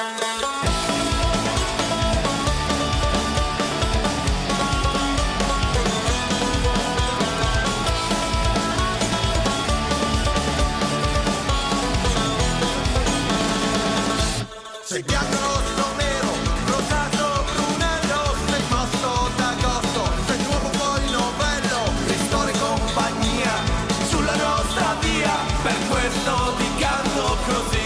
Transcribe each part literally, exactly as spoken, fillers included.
Sei bianco, rosso, nero, rosato, brunello, sei posto d'agosto, sei nuovo poi novello, ristori compagnia sulla nostra via, per questo ti canto così.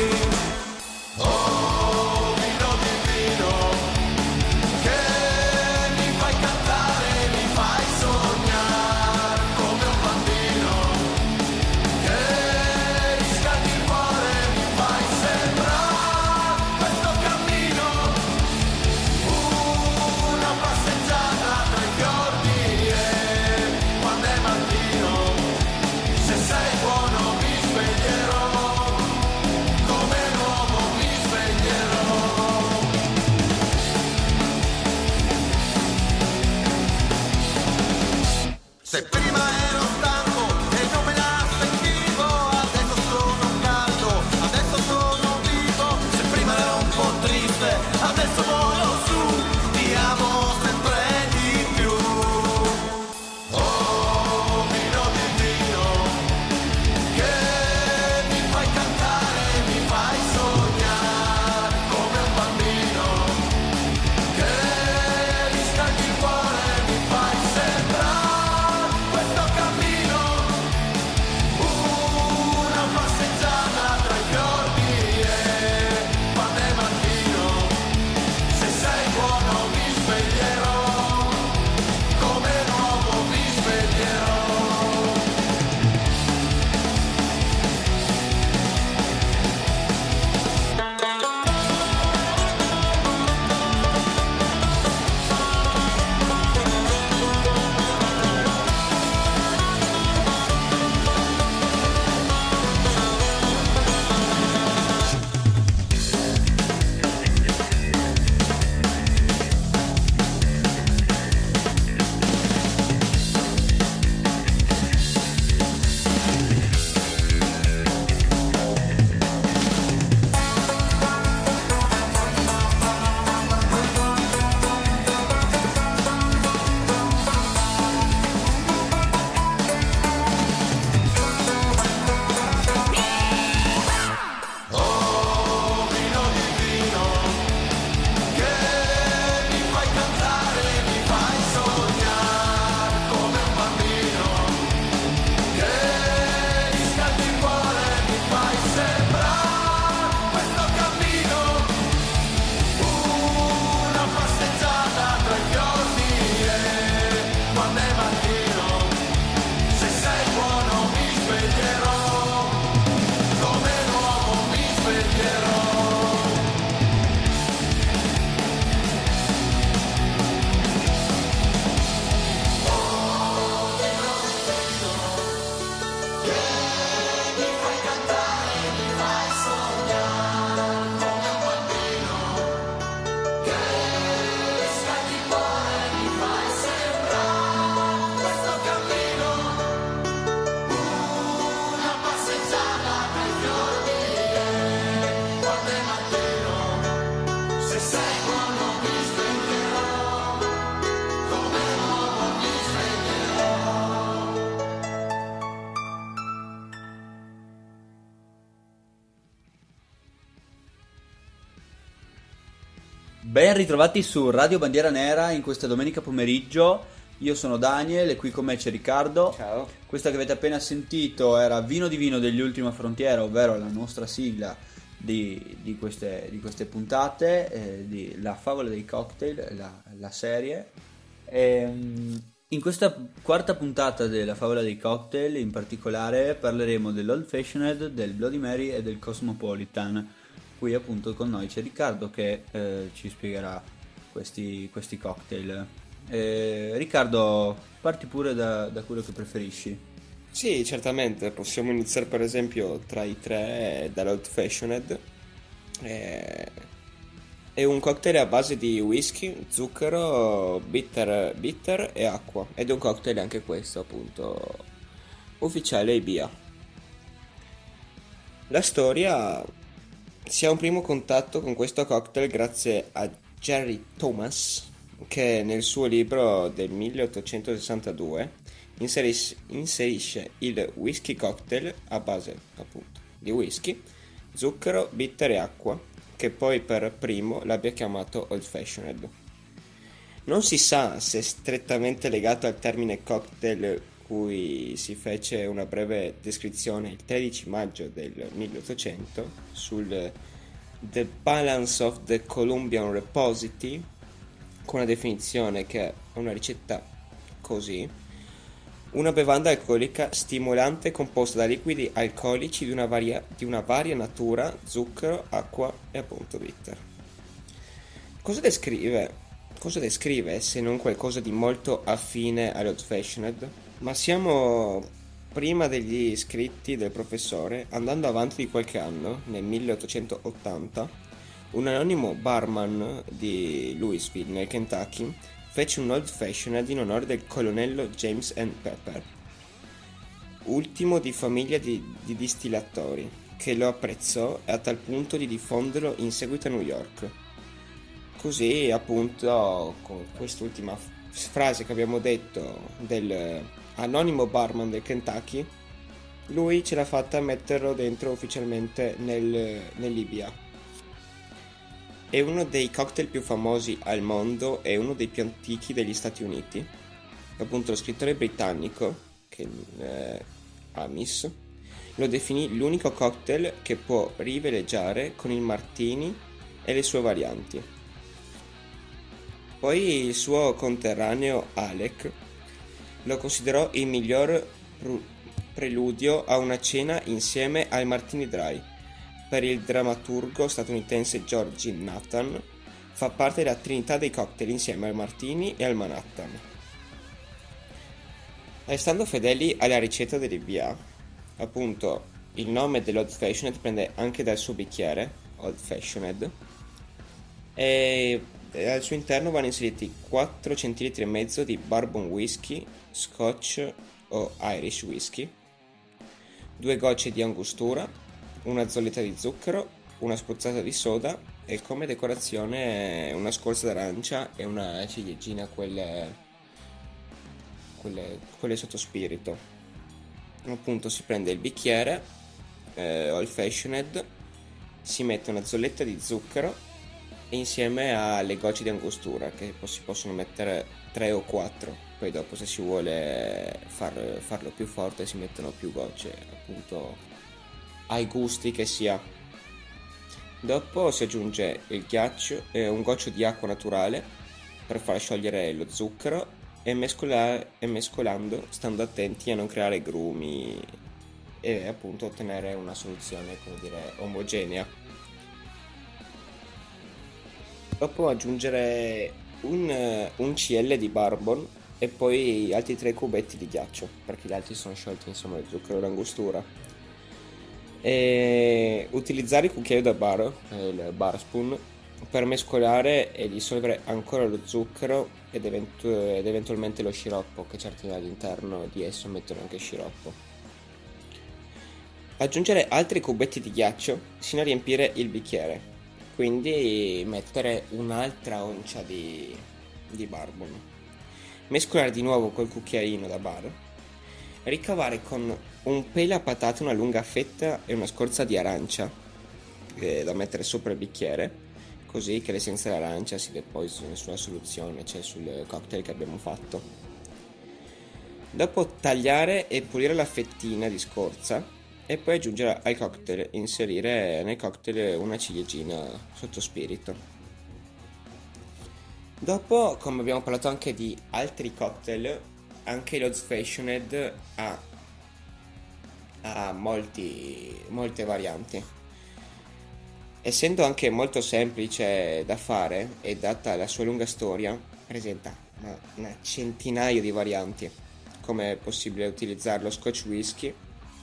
Oh, vino divino, che mi fai cantare, mi fai sognare come un bambino, che riscaldi il cuore, mi fai sembrare una passeggiata tra i fiordi e quando è mattino, se sei buono mi sveglierò, come nuovo mi sveglierò. Se prima ero stanco e non me la sentivo, adesso sono caldo, adesso sono vivo. Se prima ero un po' triste, adesso volo su, ti amo sempre di più. Oh, vino divino, che mi fai cantare, mi fai sognare come un bambino, che riscaldi il cuore, mi fai sembrare questo cammino, una passeggiata tra i fiordi e quando è mattino, se sei buono mi sveglierò, come nuovo mi sveglierò. Oh, vino divino, che mi fai cantare, mi fai sognare come un bambino, che riscaldi il cuore, mi fai sembrare questo cammino, una passeggiata tra i fiordi e quando è mattino, se sei buono mi sveglierò, come nuovo mi sveglierò. Che mi fai cantare, mi fai sognare come un bambino, che riscaldi il cuore, mi fai sembrare questo cammino, una passeggiata tra i fiordi e quando è mattino, se sei buono mi sveglierò, come nuovo mi sveglierò. Ben ritrovati su Radio Bandiera Nera in questa domenica pomeriggio. Io sono Daniel e qui con me c'è Riccardo. Ciao. Questa che avete appena sentito era Vino di Vino degli Ultima Frontiera, ovvero la nostra sigla di, di, queste, di queste puntate, eh, di La Favola dei Cocktail, la, la serie. Ehm, in questa quarta puntata della Favola dei Cocktail in particolare parleremo dell'Old Fashioned, del Bloody Mary e del Cosmopolitan. Qui appunto con noi c'è Riccardo che eh, ci spiegherà questi, questi cocktail. Eh, Riccardo, parti pure da, da quello che preferisci. Sì, certamente, possiamo iniziare per esempio tra i tre dall'Old Fashioned. Eh, È un cocktail a base di whisky, zucchero, bitter, bitter e acqua. Ed è un cocktail anche questo appunto ufficiale I B A. La storia si ha un primo contatto con questo cocktail grazie a Jerry Thomas, che nel suo libro del milleottocentosessantadue inseris- inserisce il whisky cocktail a base appunto di whisky, zucchero, bitter e acqua, che poi per primo l'abbia chiamato Old Fashioned. Non si sa se è strettamente legato al termine cocktail, cui si fece una breve descrizione il tredici maggio del milleottocento sul The Balance of the Columbian Repository, con una definizione che è una ricetta così: una bevanda alcolica stimolante composta da liquidi alcolici di una, varia, di una varia natura, zucchero, acqua e appunto bitter. Cosa descrive? Cosa descrive se non qualcosa di molto affine all'Old Fashioned? Ma siamo prima degli scritti del professore, andando avanti di qualche anno, nel milleottocentottanta, un anonimo barman di Louisville, nel Kentucky, fece un Old Fashioned in onore del colonnello James N. Pepper, ultimo di famiglia di, di distillatori, che lo apprezzò a tal punto di diffonderlo in seguito a New York. Così, appunto, con quest'ultima frase che abbiamo detto del anonimo barman del Kentucky, lui ce l'ha fatta a metterlo dentro ufficialmente nel, nell'I B A. È uno dei cocktail più famosi al mondo e uno dei più antichi degli Stati Uniti. Appunto, lo scrittore britannico, che eh, Amis, lo definì l'unico cocktail che può riveleggiare con il martini e le sue varianti. Poi il suo conterraneo Alec lo considerò il miglior pr- preludio a una cena insieme al Martini Dry. Per il drammaturgo statunitense George Nathan fa parte della trinità dei cocktail insieme al Martini e al Manhattan. Restando fedeli alla ricetta dell'I B A, appunto, il nome dell'Old Fashioned prende anche dal suo bicchiere, Old Fashioned, e al suo interno vanno inseriti quattro centilitri e mezzo di bourbon whisky, scotch o Irish whisky, due gocce di angostura, una zolletta di zucchero, una spruzzata di soda e come decorazione una scorza d'arancia e una ciliegina, quelle, quelle, quelle sotto spirito. Appunto, si prende il bicchiere eh, Old Fashioned, si mette una zolletta di zucchero insieme alle gocce di angostura, che si possono mettere tre o quattro, poi dopo se si vuole far, farlo più forte si mettono più gocce, appunto ai gusti che si ha. Dopo si aggiunge il ghiaccio e un goccio di acqua naturale per far sciogliere lo zucchero e, mescola- e mescolando, stando attenti a non creare grumi e appunto ottenere una soluzione, come dire, omogenea. Dopo aggiungere un, un C L di bourbon e poi altri tre cubetti di ghiaccio, perché gli altri sono sciolti insomma il zucchero e l'angostura. E utilizzare il cucchiaio da bar, il bar spoon, per mescolare e dissolvere ancora lo zucchero ed, eventu- ed eventualmente lo sciroppo, che certi all'interno di esso mettono anche sciroppo. Aggiungere altri cubetti di ghiaccio sino a riempire il bicchiere. Quindi mettere un'altra oncia di, di bourbon, mescolare di nuovo col cucchiaino da bar, ricavare con un pela patate una lunga fetta e una scorza di arancia eh, da mettere sopra il bicchiere, così che l'essenza dell'arancia si deposita sulla soluzione, cioè sul cocktail che abbiamo fatto. Dopo tagliare e pulire la fettina di scorza e poi aggiungere al cocktail, inserire nel cocktail una ciliegina sotto spirito. Dopo, come abbiamo parlato anche di altri cocktail, anche l'Old Fashioned ha, ha molti, molte varianti. Essendo anche molto semplice da fare e data la sua lunga storia, presenta una, una centinaio di varianti, come è possibile utilizzare lo Scotch whisky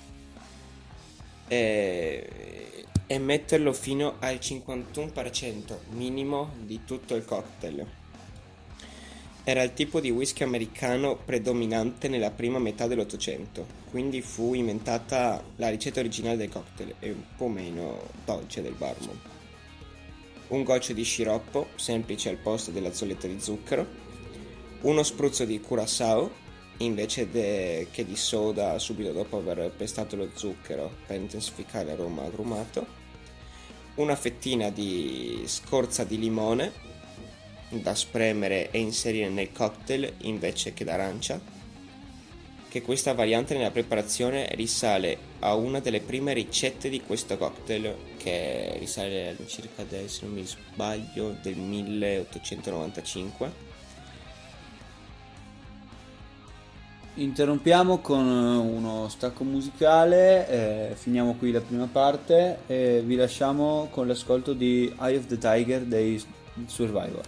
e, e metterlo fino al cinquantuno per cento minimo di tutto il cocktail. Era il tipo di whisky americano predominante nella prima metà dell'Ottocento, quindi fu inventata la ricetta originale del cocktail e un po' meno dolce del bourbon. Un goccio di sciroppo, semplice al posto della zolletta di zucchero, uno spruzzo di curaçao invece de- che di soda subito dopo aver pestato lo zucchero per intensificare l'aroma agrumato, una fettina di scorza di limone da spremere e inserire nel cocktail invece che d'arancia, che questa variante nella preparazione risale a una delle prime ricette di questo cocktail, che risale circa del, se non mi sbaglio, del milleottocentonovantacinque. Interrompiamo con uno stacco musicale, eh, finiamo qui la prima parte e vi lasciamo con l'ascolto di Eye of the Tiger dei Survivor.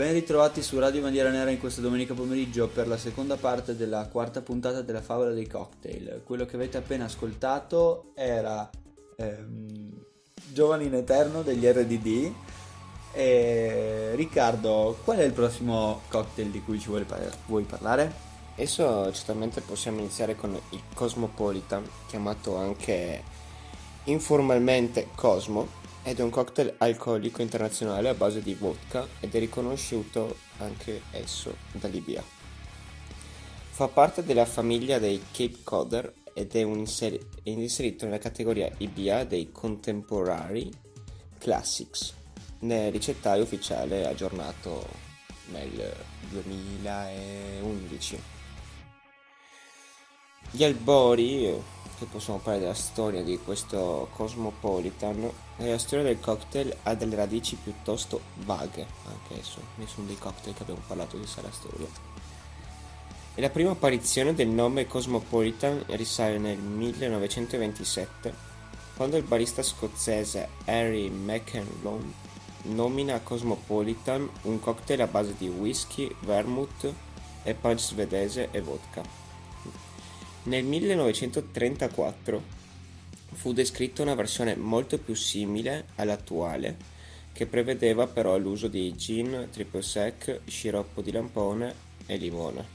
Ben ritrovati su Radio Bandiera Nera in questa domenica pomeriggio per la seconda parte della quarta puntata della favola dei cocktail. Quello che avete appena ascoltato era ehm, Giovani in Eterno degli R D D. E Riccardo, qual è il prossimo cocktail di cui ci vuoi, par- vuoi parlare? Adesso certamente possiamo iniziare con il Cosmopolitan, chiamato anche informalmente Cosmo, ed è un cocktail alcolico internazionale a base di vodka ed è riconosciuto anche esso dall'I B A. Fa parte della famiglia dei Cape Codder ed è, un inseri- è inserito nella categoria I B A dei Contemporary Classics nel ricettario ufficiale aggiornato nel duemilaundici. Gli albori, che possiamo parlare della storia di questo Cosmopolitan, e la storia del cocktail ha delle radici piuttosto vaghe, anche adesso, nessuno dei cocktail che abbiamo parlato di sa la storia. E la prima apparizione del nome Cosmopolitan risale nel millenovecentoventisette, quando il barista scozzese Harry McEnroe nomina Cosmopolitan un cocktail a base di whisky, vermouth e punch svedese e vodka. Nel millenovecentotrentaquattro fu descritta una versione molto più simile all'attuale, che prevedeva però l'uso di gin, triple sec, sciroppo di lampone e limone.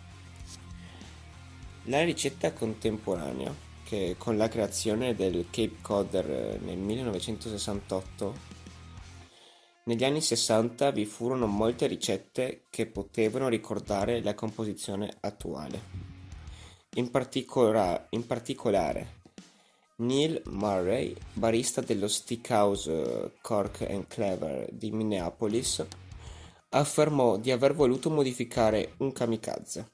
La ricetta contemporanea, che con la creazione del Cape Codder nel millenovecentosessantotto, negli anni sessanta vi furono molte ricette che potevano ricordare la composizione attuale. In, particola- in particolare, Neil Murray, barista dello Steakhouse Cork and Clever di Minneapolis, affermò di aver voluto modificare un kamikaze.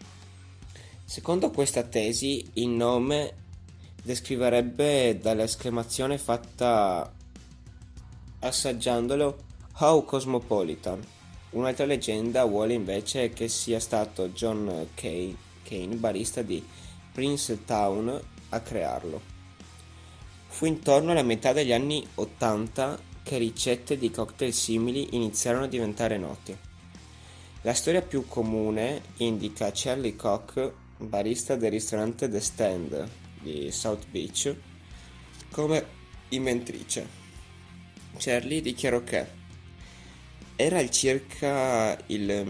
Secondo questa tesi, il nome descriverebbe dall'esclamazione fatta assaggiandolo "How Cosmopolitan". Un'altra leggenda vuole invece che sia stato John Kane, Kane, barista di Princetown, a crearlo. Fu intorno alla metà degli anni ottanta che ricette di cocktail simili iniziarono a diventare note. La storia più comune indica Charlie Koch, barista del ristorante The Stand di South Beach, come inventrice. Charlie dichiarò che era il circa il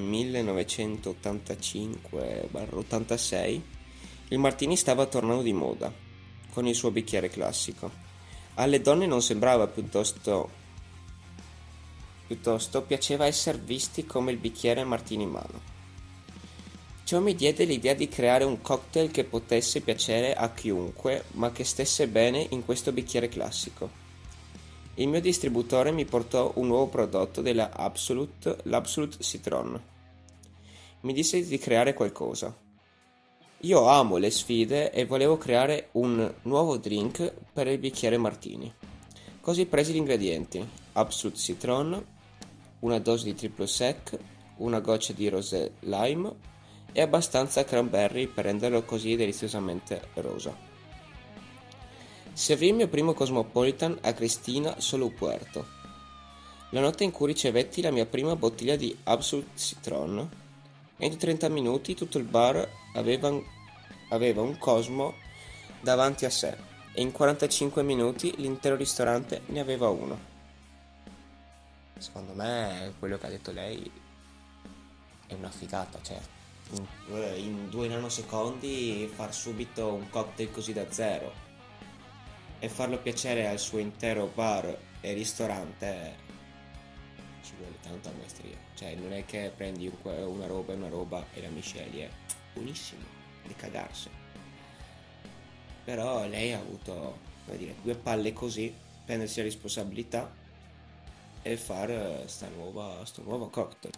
millenovecentottantacinque ottantasei, il martini stava tornando di moda con il suo bicchiere classico. Alle donne non sembrava piuttosto piuttosto piaceva essere visti come il bicchiere martini in mano. Ciò mi diede l'idea di creare un cocktail che potesse piacere a chiunque, ma che stesse bene in questo bicchiere classico. Il mio distributore mi portò un nuovo prodotto della Absolut, l'Absolute Citron. Mi disse di creare qualcosa. Io amo le sfide e volevo creare un nuovo drink per il bicchiere martini. Così presi gli ingredienti: Absolute Citron, una dose di triple sec, una goccia di rosé lime e abbastanza cranberry per renderlo così deliziosamente rosa. Servì il mio primo Cosmopolitan a Cristina Solo Puerto. La notte in cui ricevetti la mia prima bottiglia di Absolute Citron, entro trenta minuti tutto il bar aveva, aveva un Cosmo davanti a sé e in quarantacinque minuti l'intero ristorante ne aveva uno. Secondo me quello che ha detto lei è una figata, cioè in, in due nanosecondi far subito un cocktail così da zero e farlo piacere al suo intero bar e ristorante, ci vuole tanta maestria. Cioè non è che prendi una roba e una roba e la miscegli, è buonissimo, di cagarsi. Però lei ha avuto, come dire, due palle così, prendersi la responsabilità e fare sta nuova, sto nuovo cocktail.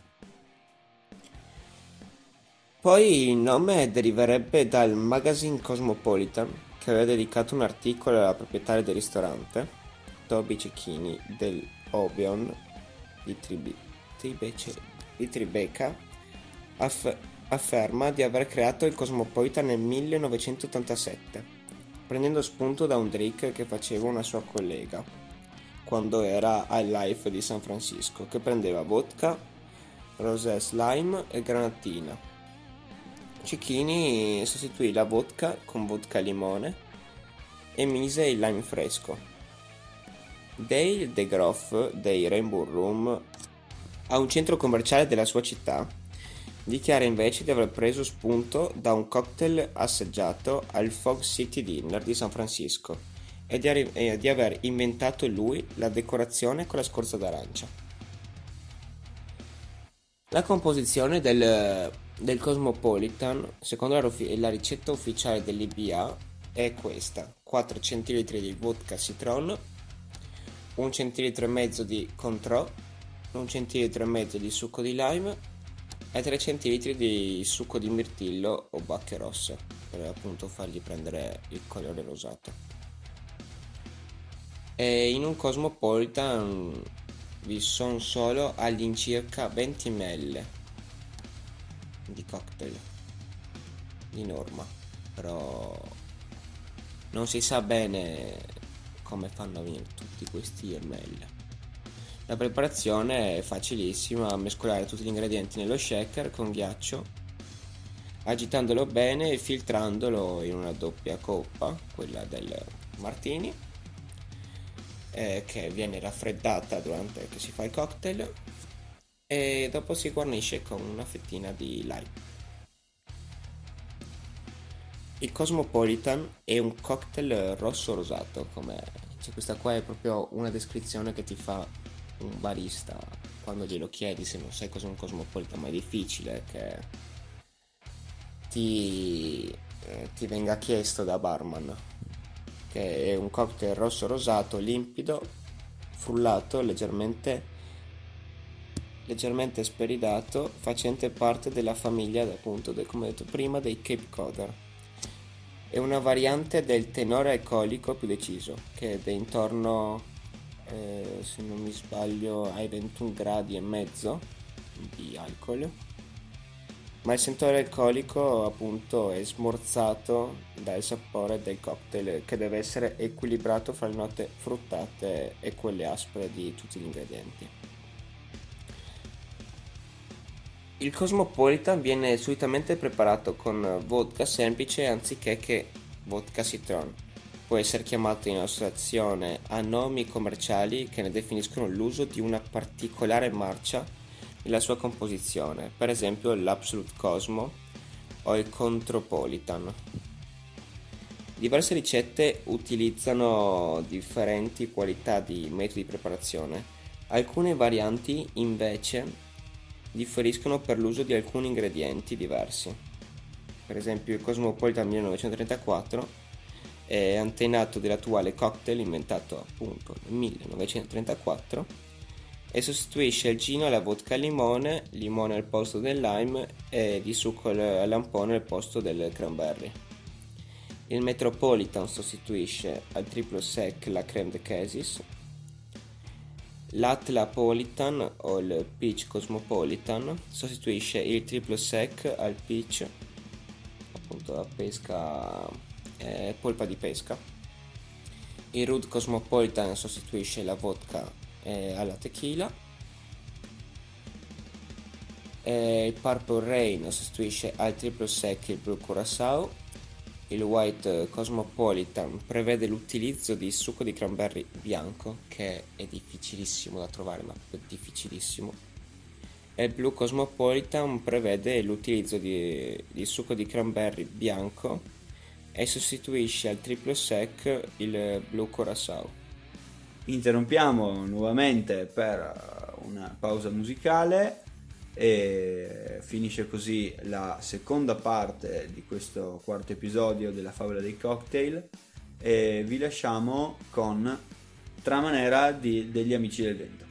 Poi il nome deriverebbe dal magazine Cosmopolitan, che aveva dedicato un articolo alla proprietaria del ristorante, Toby Cecchini del Obion di, Tribe- Tribe- di Tribeca, aff- afferma di aver creato il Cosmopolitan nel millenovecentottantasette, prendendo spunto da un drink che faceva una sua collega quando era al Life di San Francisco, che prendeva vodka, rosé lime e granatina. Cicchini sostituì la vodka con vodka e limone e mise il lime fresco. Dale DeGroff dei Rainbow Room, a un centro commerciale della sua città, dichiara invece di aver preso spunto da un cocktail assaggiato al Fog City Dinner di San Francisco e di, arri- e di aver inventato lui la decorazione con la scorza d'arancia. La composizione del, del Cosmopolitan, secondo la, rufi- la ricetta ufficiale dell'I B A, è questa: quattro centilitri di vodka citron, un centilitro e mezzo di Cointreau, un centilitro e mezzo di succo di lime e tre centilitri di succo di mirtillo o bacche rosse, per appunto fargli prendere il colore rosato. E in un Cosmopolitan vi sono solo all'incirca venti millilitri di cocktail di norma, però non si sa bene come fanno a venire tutti questi ml. La preparazione è facilissima: mescolare tutti gli ingredienti nello shaker con ghiaccio, agitandolo bene e filtrandolo in una doppia coppa, quella del martini, eh, che viene raffreddata durante che si fa il cocktail, e dopo si guarnisce con una fettina di lime. Il Cosmopolitan è un cocktail rosso rosato, come cioè, questa qua è proprio una descrizione che ti fa un barista quando glielo chiedi, se non sai cos'è un Cosmopolitan, ma è difficile che ti, eh, ti venga chiesto da barman, che è un cocktail rosso rosato limpido, frullato, leggermente leggermente speridato, facente parte della famiglia, appunto, del, come detto prima, dei Cape Codder. È una variante del tenore alcolico più deciso, che è intorno, eh, se non mi sbaglio, ai ventuno gradi e mezzo di alcol, ma il sentore alcolico appunto è smorzato dal sapore del cocktail, che deve essere equilibrato fra le note fruttate e quelle aspre di tutti gli ingredienti. Il Cosmopolitan viene solitamente preparato con vodka semplice anziché che vodka citron. Può essere chiamato in associazione a nomi commerciali che ne definiscono l'uso di una particolare marcia nella sua composizione, per esempio l'Absolute Cosmo o il Contropolitan. Diverse ricette utilizzano differenti qualità di metodi di preparazione. Alcune varianti invece differiscono per l'uso di alcuni ingredienti diversi. Per esempio il Cosmopolitan millenovecentotrentaquattro è antenato dell'attuale cocktail inventato appunto nel millenovecentotrentaquattro e sostituisce il gin alla vodka al limone, limone al posto del lime e di succo al lampone al posto del cranberry. Il Metropolitan sostituisce al triplo sec la crème de cassis. L'Atlapolitan o il Peach Cosmopolitan sostituisce il triplo sec al peach, appunto la pesca, eh, polpa di pesca. Il Rude Cosmopolitan sostituisce la vodka eh, alla tequila. E il Purple Rain sostituisce al triplo sec il Blue Curaçao. Il White Cosmopolitan prevede l'utilizzo di succo di cranberry bianco, che è difficilissimo da trovare, ma è difficilissimo. E il Blue Cosmopolitan prevede l'utilizzo di, di succo di cranberry bianco e sostituisce al triplo sec il Blue Curaçao. Interrompiamo nuovamente per una pausa musicale e finisce così la seconda parte di questo quarto episodio della favola dei cocktail, e vi lasciamo con Tramanera di, degli Amici del Vento.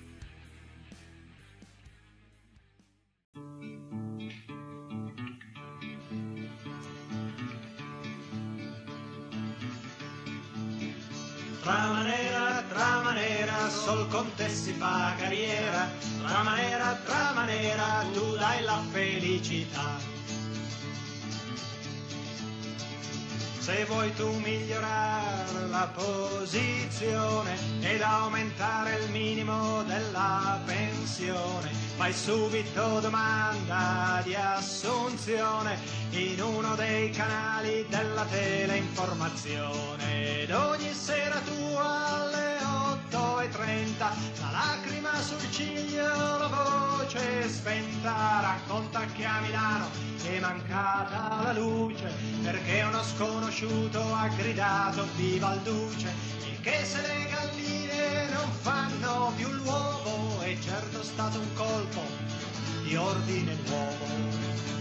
Tramanera, tramanera, sol con te si fa carriera. Tramanera, tramanera, tu dai la felicità. Se vuoi tu migliorare la sua posizione ed aumentare il minimo della pensione. Fai subito domanda di assunzione in uno dei canali della teleinformazione ed ogni sera tu alle otto e trenta la lacrima sul ciglio, la voce spenta, racconta che a Milano è mancata la luce perché uno sconosciuto ha gridato viva il duce e che se le galline non fanno più l'uovo è certo stato un colpo di ordine nuovo.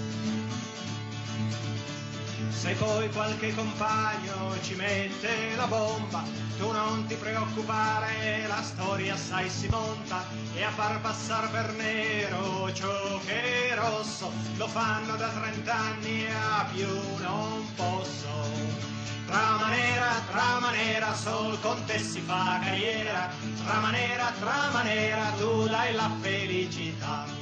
Se poi qualche compagno ci mette la bomba, tu non ti preoccupare, la storia sai si monta e a far passar per nero ciò che è rosso lo fanno da trent'anni e a più non posso. Trama nera, trama nera, sol con te si fa carriera, trama nera, trama nera, tu dai la felicità.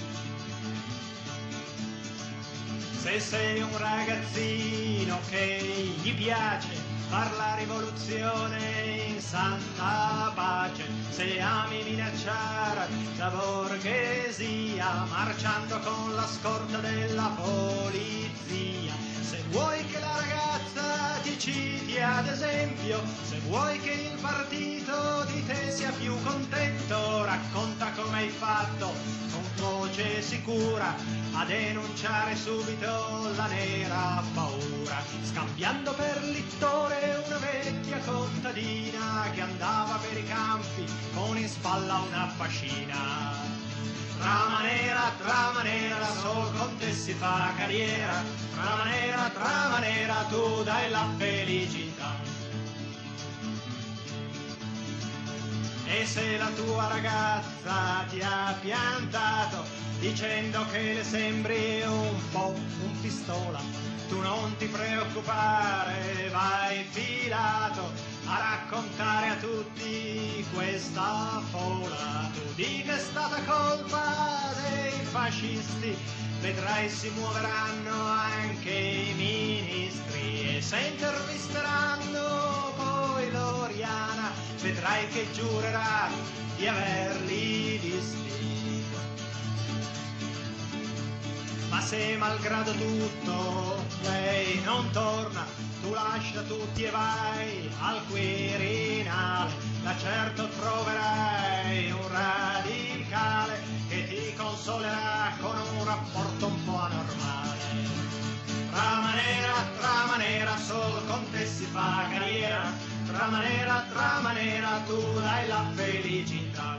Se sei un ragazzino che gli piace far la rivoluzione in santa pace, se ami minacciare la borghesia marciando con la scorta della polizia, se vuoi che la ragazza ti citi ad esempio, se vuoi che il partito di te sia più contento, racconta come hai fatto con voce sicura a denunciare subito la nera paura, scambiando per littore una vecchia contadina che andava per i campi con in spalla una fascina. Trama nera, trama nera, sol con te si fa carriera, trama nera, trama nera, tu dai la felicità. E se la tua ragazza ti ha piantato dicendo che le sembri un po' un pistola, tu non ti preoccupare, vai filato a raccontare a tutti questa fola. Tu di che è stata colpa dei fascisti, vedrai si muoveranno anche i ministri e se intervisteranno poi Loriana, vedrai che giurerà di averli visti. Ma se malgrado tutto lei non torna, tu lascia tutti e vai al Quirinale, da certo troverai un radicale che ti consolerà con un rapporto un po' anormale. Trama nera, trama nera, solo con te si fa carriera, trama nera, trama nera, tu dai la felicità.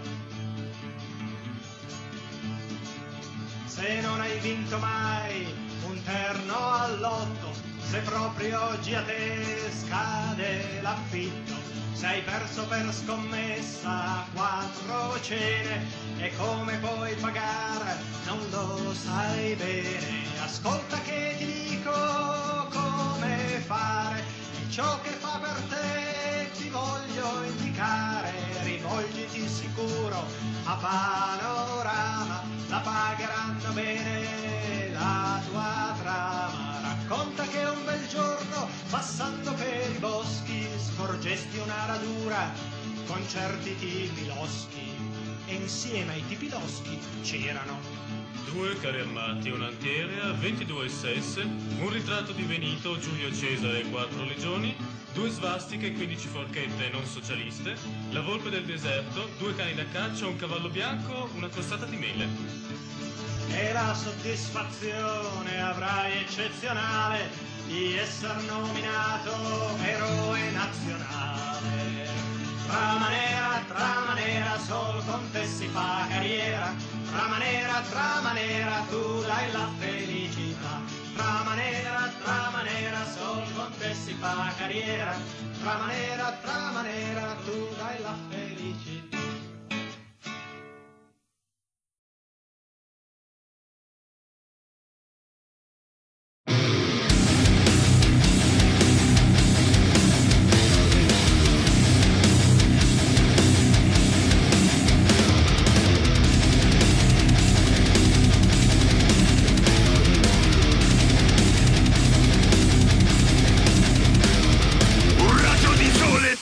Se non hai vinto mai un terno all'otto, se proprio oggi a te scade l'affitto, se hai perso per scommessa quattro cene e come puoi pagare non lo sai bene, ascolta che ti dico come fare e ciò che fa per te ti voglio indicare, rivolgiti sicuro a Panorama, la pagheranno bene la tua trama. Racconta che un bel giorno passando per i boschi scorgesti una radura con certi tipi loschi e insieme ai tipi loschi c'erano due carri armati, un'antiera, ventidue S S, un ritratto di Benito, Giulio Cesare e quattro legioni, due svastiche, quindici forchette non socialiste, la volpe del deserto, due cani da caccia, un cavallo bianco, una costata di mele. E la soddisfazione avrai eccezionale di essere nominato eroe nazionale. Trama nera, trama nera, sol con te si fa carriera, trama nera, trama nera, tu dai la felicità. Trama nera, trama nera, sol con te si fa carriera, trama nera, trama nera, tu dai la felicità. Un raggio di sole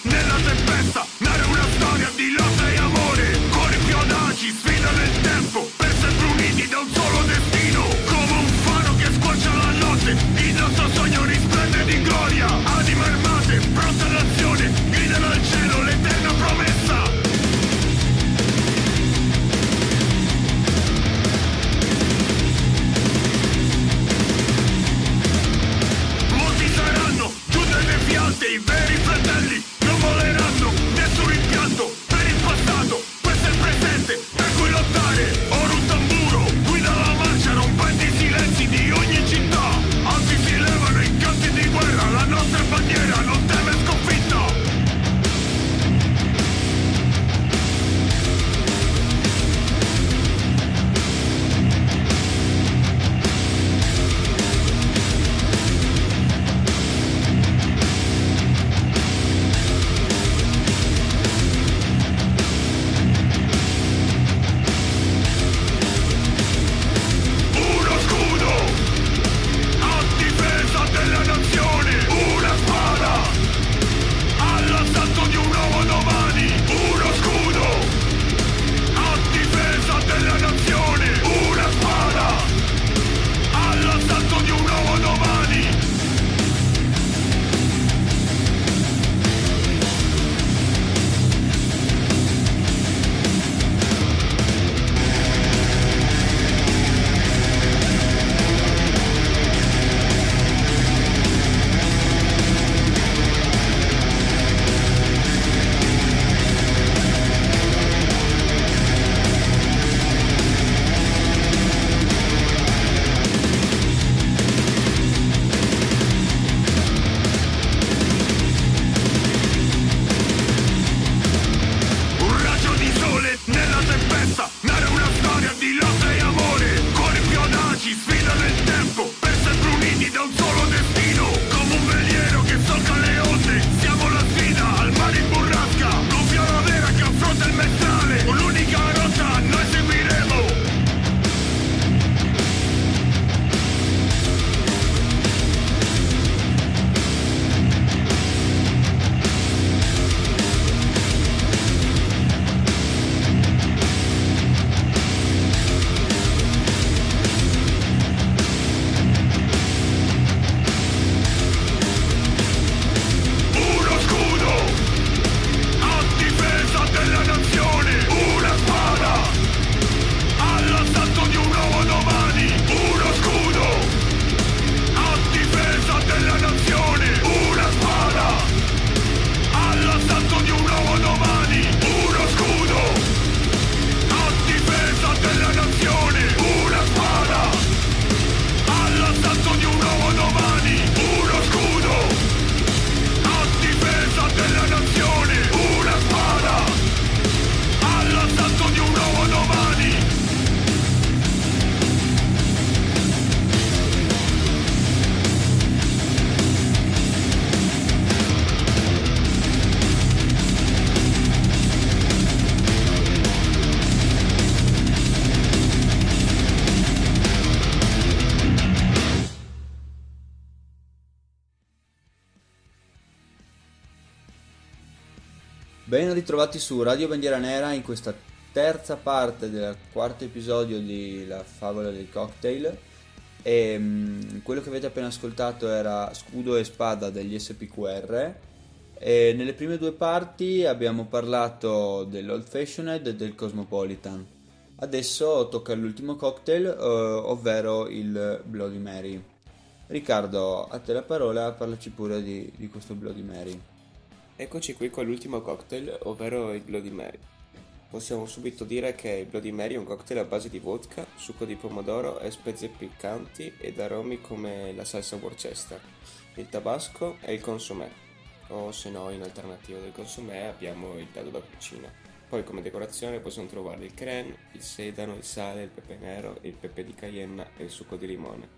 Ben ritrovati su Radio Bandiera Nera in questa terza parte del quarto episodio di La favola del cocktail. E mh, quello che avete appena ascoltato era Scudo e Spada degli S P Q R. E nelle prime due parti abbiamo parlato dell'Old Fashioned e del Cosmopolitan. Adesso tocca l'ultimo cocktail, eh, ovvero il Bloody Mary. Riccardo, a te la parola, parlaci pure di, di questo Bloody Mary. Eccoci qui con l'ultimo cocktail, ovvero il Bloody Mary. Possiamo subito dire che il Bloody Mary è un cocktail a base di vodka, succo di pomodoro e spezie piccanti ed aromi come la salsa Worcester, il tabasco e il consommé, o se no in alternativa del consommé abbiamo il dado da cucina. Poi come decorazione possiamo trovare il crème, il sedano, il sale, il pepe nero, il pepe di cayenne e il succo di limone.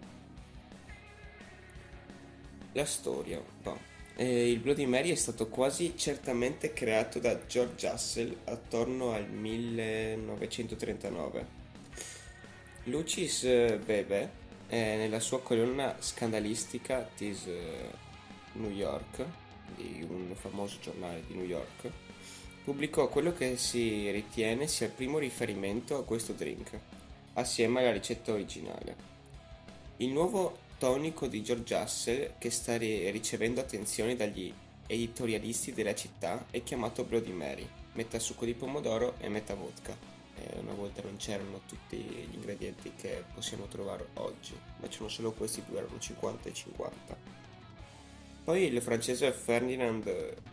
La storia, boh. Eh, il Bloody Mary è stato quasi certamente creato da George Russell attorno al millenovecentotrentanove. Lucis Bebe, eh, nella sua colonna scandalistica This eh, New York, di un famoso giornale di New York, pubblicò quello che si ritiene sia il primo riferimento a questo drink, assieme alla ricetta originale. Il nuovo tonico di George Russell, che sta ricevendo attenzioni dagli editorialisti della città, è chiamato Bloody Mary, metà succo di pomodoro e metà vodka. Eh, una volta non c'erano tutti gli ingredienti che possiamo trovare oggi, ma c'erano solo questi due, erano cinquanta e cinquanta. Poi il francese Ferdinand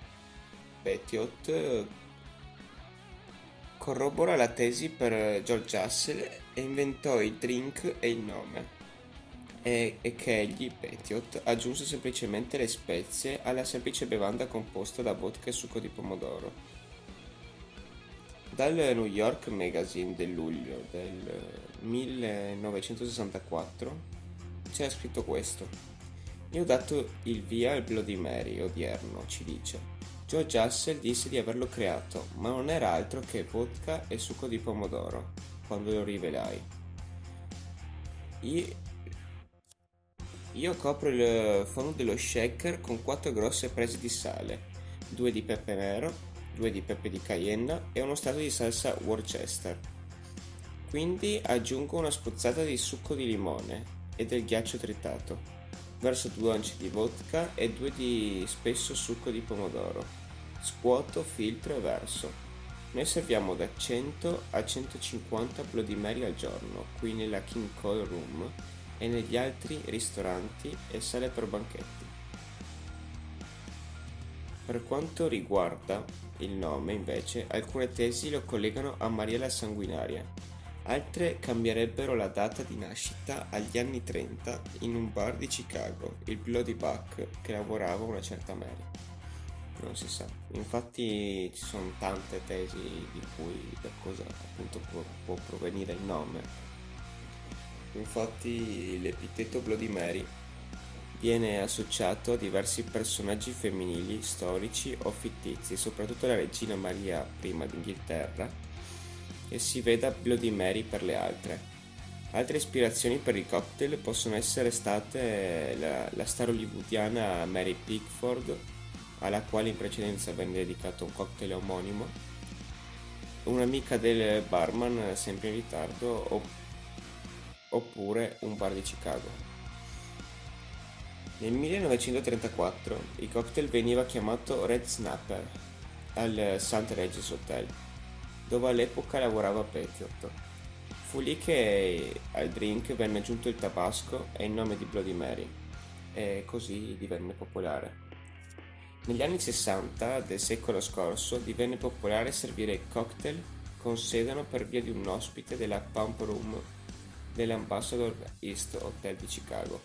Petiot corrobora la tesi per George Russell e inventò il drink e il nome. E, e che egli, Petiot, aggiunse semplicemente le spezie alla semplice bevanda composta da vodka e succo di pomodoro. Dal New York Magazine del luglio del millenovecentosessantaquattro c'era scritto questo: io ho dato il via al Bloody Mary odierno, ci dice. George Russell disse di averlo creato, ma non era altro che vodka e succo di pomodoro quando lo rivelai. Io Io copro il fondo dello shaker con quattro grosse prese di sale, due di pepe nero, due di pepe di cayenne e uno strato di salsa Worcester. Quindi aggiungo una spruzzata di succo di limone e del ghiaccio tritato. Verso due once di vodka e due di spesso succo di pomodoro. Scuoto, filtro e verso. Noi serviamo da cento a centocinquanta Bloody Mary al giorno, qui nella King Cole Room e negli altri ristoranti e sale per banchetti. Per quanto riguarda il nome, invece, alcune tesi lo collegano a Maria la Sanguinaria, altre cambierebbero la data di nascita agli anni trenta in un bar di Chicago, il Bloody Buck, che lavorava una certa Mary. Non si sa, infatti ci sono tante tesi di cui da cosa appunto può, può provenire il nome. Infatti l'epiteto Bloody Mary viene associato a diversi personaggi femminili, storici o fittizi, soprattutto la regina Maria I d'Inghilterra, e si veda Bloody Mary per le altre. Altre ispirazioni per il cocktail possono essere state la, la star hollywoodiana Mary Pickford, alla quale in precedenza venne dedicato un cocktail omonimo, un'amica del barman sempre in ritardo, o oppure un bar di Chicago. Nel millenovecentotrentaquattro il cocktail veniva chiamato Red Snapper al Saint Regis Hotel, dove all'epoca lavorava Petiot. Fu lì che al drink venne aggiunto il tabasco e il nome di Bloody Mary, e così divenne popolare. Negli anni sessanta del secolo scorso divenne popolare servire cocktail con sedano per via di un ospite della Pump Room dell'Ambassador East Hotel di Chicago.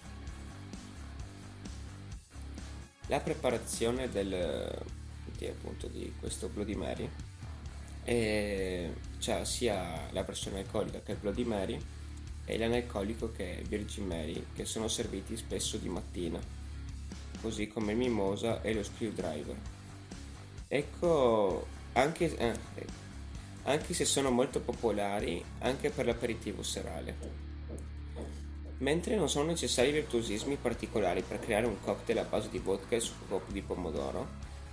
La preparazione del, di, appunto, di questo Bloody Mary è, cioè sia la versione alcolica che il Bloody Mary e l'analcolico che è Virgin Mary, che sono serviti spesso di mattina, così come il mimosa e lo screwdriver. Ecco, anche, eh, anche se sono molto popolari anche per l'aperitivo serale. Mentre non sono necessari virtuosismi particolari per creare un cocktail a base di vodka e succo di pomodoro,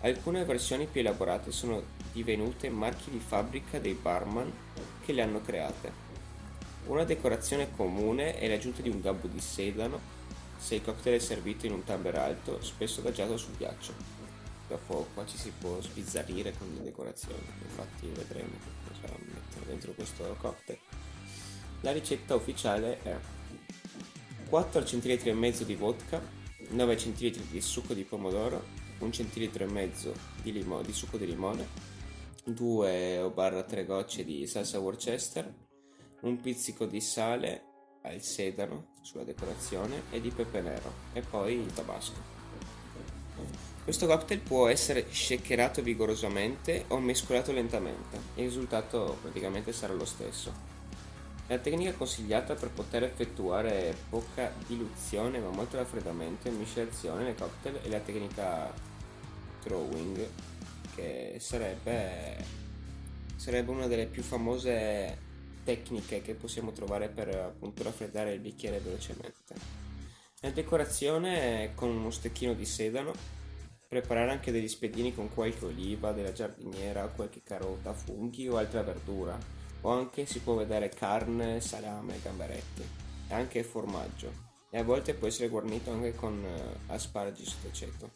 Alcune versioni più elaborate sono divenute marchi di fabbrica dei barman che le hanno create. Una decorazione comune è l'aggiunta di un gabbo di sedano se il cocktail è servito in un tumbler alto, spesso adagiato sul ghiaccio. Dopo qua ci si può sbizzarrire con le decorazioni, infatti vedremo cosa mettere dentro questo cocktail. La ricetta ufficiale è quattro centilitri e mezzo di vodka, nove centilitri di succo di pomodoro, un centilitro e mezzo di, limo- di succo di limone, due o barra tre gocce di salsa Worcester, un pizzico di sale al sedano sulla decorazione e di pepe nero e poi il tabasco. Questo cocktail può essere shakerato vigorosamente o mescolato lentamente, il risultato praticamente sarà lo stesso. La tecnica consigliata per poter effettuare poca diluzione ma molto raffreddamento e miscelazione nel cocktail è la tecnica throwing, che sarebbe, sarebbe una delle più famose tecniche che possiamo trovare per appunto raffreddare il bicchiere velocemente. La decorazione con uno stecchino di sedano, preparare anche degli spiedini con qualche oliva della giardiniera, qualche carota, funghi o altra verdura, o anche si può vedere carne, salame, gamberetti e anche formaggio, e a volte può essere guarnito anche con asparagi sotto aceto.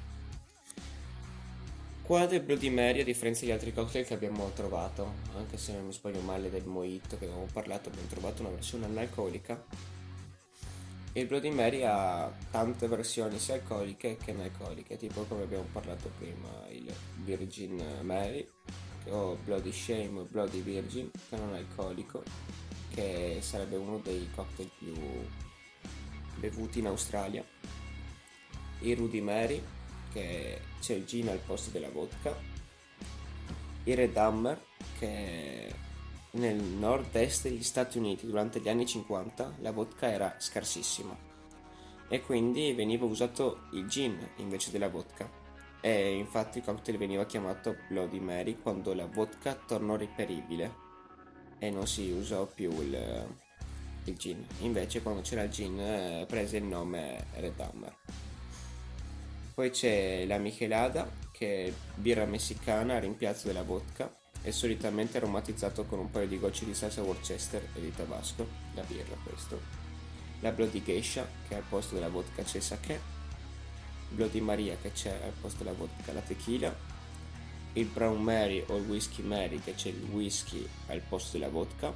Qua del Bloody Mary, a differenza degli altri cocktail che abbiamo trovato, anche se non mi sbaglio male del Mojito che avevamo parlato, abbiamo trovato una versione analcolica. Il Bloody Mary ha tante versioni sia alcoliche che analcoliche, tipo come abbiamo parlato prima il Virgin Mary o Bloody Shame o Bloody Virgin, che non è alcolico, che sarebbe uno dei cocktail più bevuti in Australia. Il Rudy Mary, che c'è il gin al posto della vodka. Il Red Hammer, che nel nord-est degli Stati Uniti durante gli anni cinquanta la vodka era scarsissima e quindi veniva usato il gin invece della vodka. E infatti il cocktail veniva chiamato Bloody Mary quando la vodka tornò reperibile e non si usò più il, il gin. Invece quando c'era il gin eh, prese il nome Red Hammer. Poi c'è la Michelada, che è birra messicana a rimpiazzo della vodka e solitamente aromatizzato con un paio di gocce di salsa Worcester e di tabasco, la birra questo. La Bloody Geisha, che al posto della vodka c'è il sake. Bloody Maria, che c'è al posto della vodka la tequila, il Brown Mary o il Whisky Mary, che c'è il whisky al posto della vodka,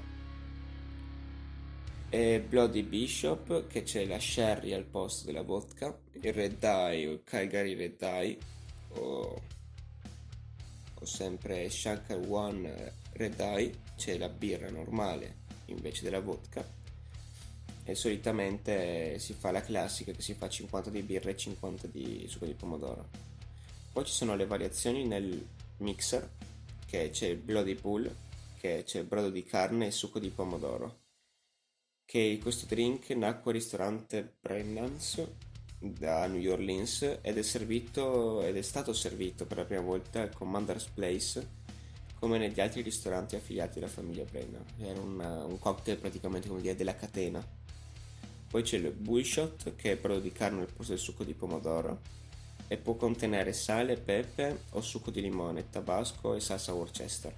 e Bloody Bishop, che c'è la sherry al posto della vodka, il Red Eye o il Calgary Red Eye o, o sempre Shankar One Red Eye, c'è la birra normale invece della vodka. E solitamente si fa la classica, che si fa cinquanta di birra e cinquanta di succo di pomodoro. Poi ci sono le variazioni nel mixer, che c'è il Bloody Bull, che c'è il brodo di carne e succo di pomodoro, che questo drink nacque al ristorante Brennan's da New Orleans ed è servito ed è stato servito per la prima volta al Commander's Place, come negli altri ristoranti affiliati alla famiglia Brennan. Era una, un cocktail praticamente come dire della catena. Poi c'è il Bullshot, che è brodo di carne al posto del succo di pomodoro e può contenere sale, pepe o succo di limone, tabasco e salsa Worcester.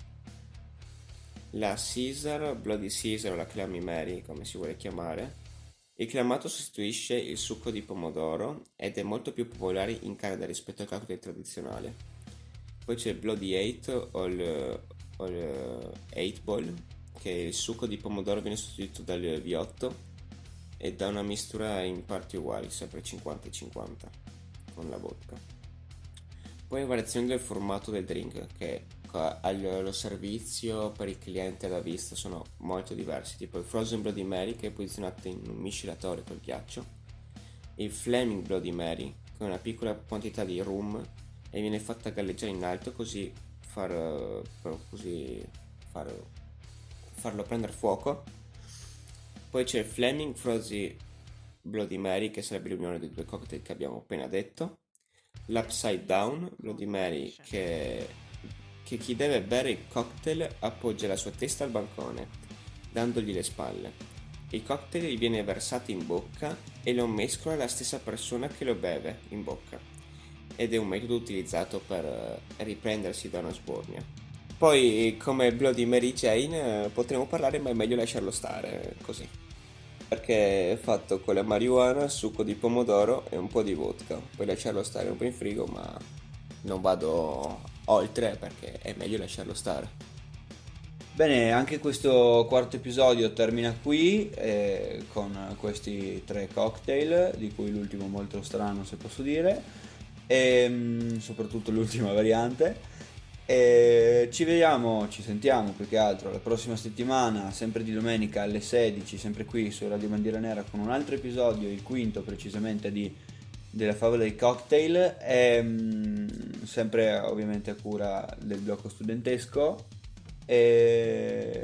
La Caesar, Bloody Caesar o la Clammy Mary, come si vuole chiamare, il clamato sostituisce il succo di pomodoro ed è molto più popolare in Canada rispetto al cocktail tradizionale. Poi c'è il Bloody Eight o il, o il Eight Ball, che il succo di pomodoro viene sostituito dal V otto e da una mistura in parti uguali, sempre cinquanta e cinquanta con la vodka. Poi variazioni del formato del drink, che allo servizio per il cliente alla vista sono molto diversi, tipo il Frozen Bloody Mary, che è posizionato in un miscelatore col ghiaccio, il Flaming Bloody Mary con una piccola quantità di rum e viene fatta galleggiare in alto così far, così far, farlo prendere fuoco. Poi c'è il Flaming Frozen Bloody Mary, che sarebbe l'unione dei due cocktail che abbiamo appena detto, l'Upside Down Bloody Mary, che, che chi deve bere il cocktail appoggia la sua testa al bancone dandogli le spalle. Il cocktail gli viene versato in bocca e lo mescola la stessa persona che lo beve in bocca. ed è un metodo utilizzato per eh, riprendersi da una sbornia. Poi, come Bloody Mary Jane, eh, potremmo parlare, ma è meglio lasciarlo stare così. Perché è fatto con la marijuana, succo di pomodoro e un po' di vodka. Puoi lasciarlo stare un po' in frigo, ma non vado oltre perché è meglio lasciarlo stare. Bene, anche questo quarto episodio termina qui eh, con questi tre cocktail, di cui l'ultimo molto strano se posso dire, e mm, soprattutto l'ultima variante. E ci vediamo, ci sentiamo più che altro la prossima settimana, sempre di domenica alle sedici, sempre qui su Radio Bandiera Nera con un altro episodio, il quinto precisamente di, della favola dei cocktail, e, mm, sempre ovviamente a cura del blocco studentesco.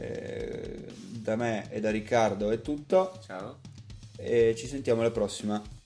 E da me e da Riccardo è tutto. Ciao. E ci sentiamo alla prossima.